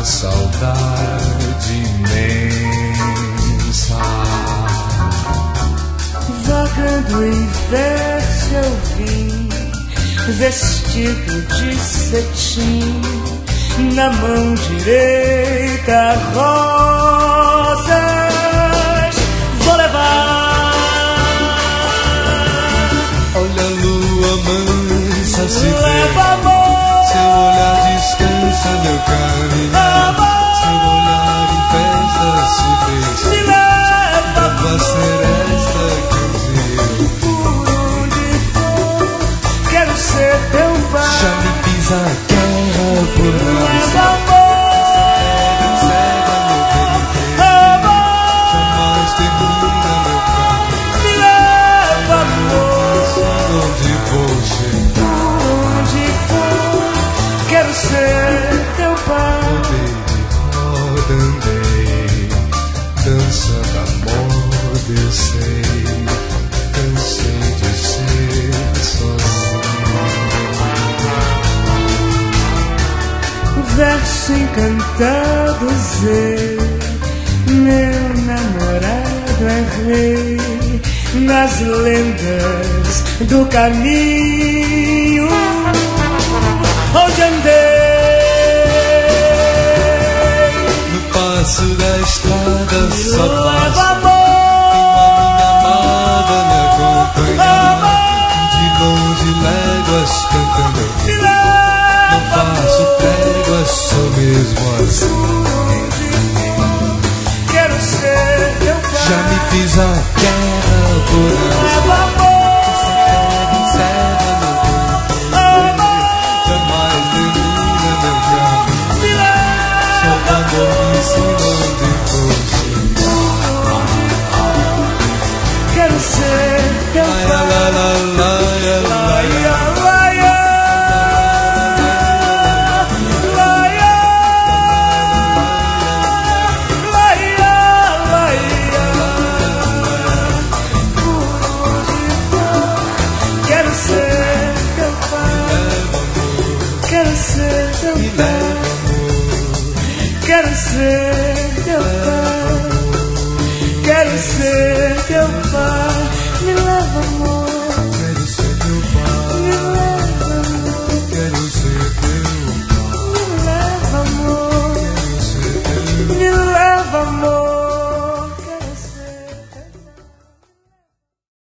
uma saudade imensa. Vagando em verso eu vim, vestido de cetim, na mão direita rosas vou levar. Olha a lua mansa se Leva vê, amor, seu olhar descansa meu caminhar, seu olhar em festa se fez, me leva vai ser esta canção. por onde for, quero ser teu pai. Já me fiz a guerra por nós, Leva amor, cega meu bem, jamais termina meu caminho. me leva amor, Onde vou chegar, por onde for, quero ser teu pai. rodei de roda andei, dançando a moda eu sei, cansei de ser sozinho. Verso encantado Zé, meu namorado é rei nas lendas do caminho onde andei. No passo da estrada só Leva passa amor, minha amada me acompanha, de longe léguas cantando. me Não leva faço tréguas, sou mesmo assim. quero ser teu pai. Já me fiz a guerra por nós, Leva amor, cega meu bem, jamais termina meu caminho. me leva Só amor me ensina onde vou chegar. quero ser teu Ai, pai. la, la, la, la, la, Laia, laia, laia, laia, laia. Por onde for, quero ser teu pai. Quero ser teu pai. Quero ser